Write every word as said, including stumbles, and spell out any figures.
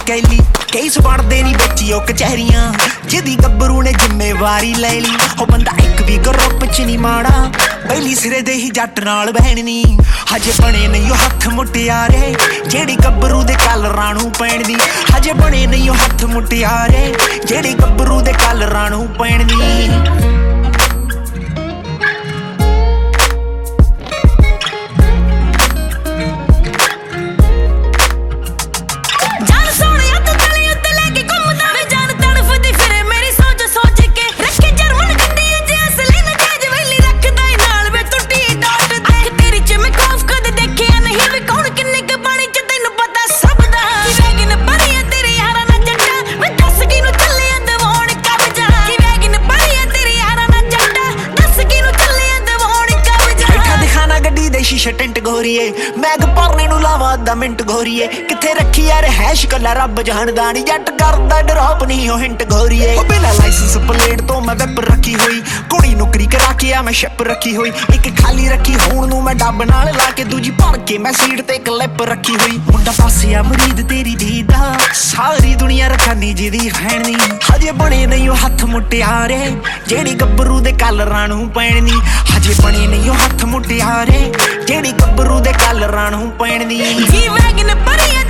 कैली case बनते नहीं बच्ची ओ कचहरियां जिदी गब्बरू ने जिम्मेवारी ले ली हो बंदा एक भी ग्रुप च नहीं माड़ा पहली सिरे दे ही जट नाल बहननी हजे बने नहीं हथ मुटियारे जेड़ी गब्बरू दे कल राणू पैण दी हजे बने नहीं हथ मुटियारे जेड़ी गब्बरू दे कल राणू पैण दी शीशे टेंट घोरीए मैग भरने नूं लावां अद्धा मिंट घोरीए किथे रखी यार हैश कला रब जानदा नी जट करदा ड्रॉप नहीं हो हिंट घोरीए ओ बिना लाइसेंस प्लेट तो मैं वेब रखी हुई कुड़ी नौकरी करा के आ मैं शिप रखी हुई एक खाली रखी होण नूं मैं डब नाल ला के दूजी भर के मैं सीट ते क्लिप रखी हुई मुंडा पासे आ मुरीद तेरी दीदा सारी दुनिया रखानी जिदी फैणनी हजे बने नहीं ओ हथ मुटियारे जेड़ी गब्बरू दे कल राणू पैणनी हजे बने नहीं ओ हथ मुटियारे जेड़ी गब्बरू दे कल राणू पैण दी जी वैगन भरी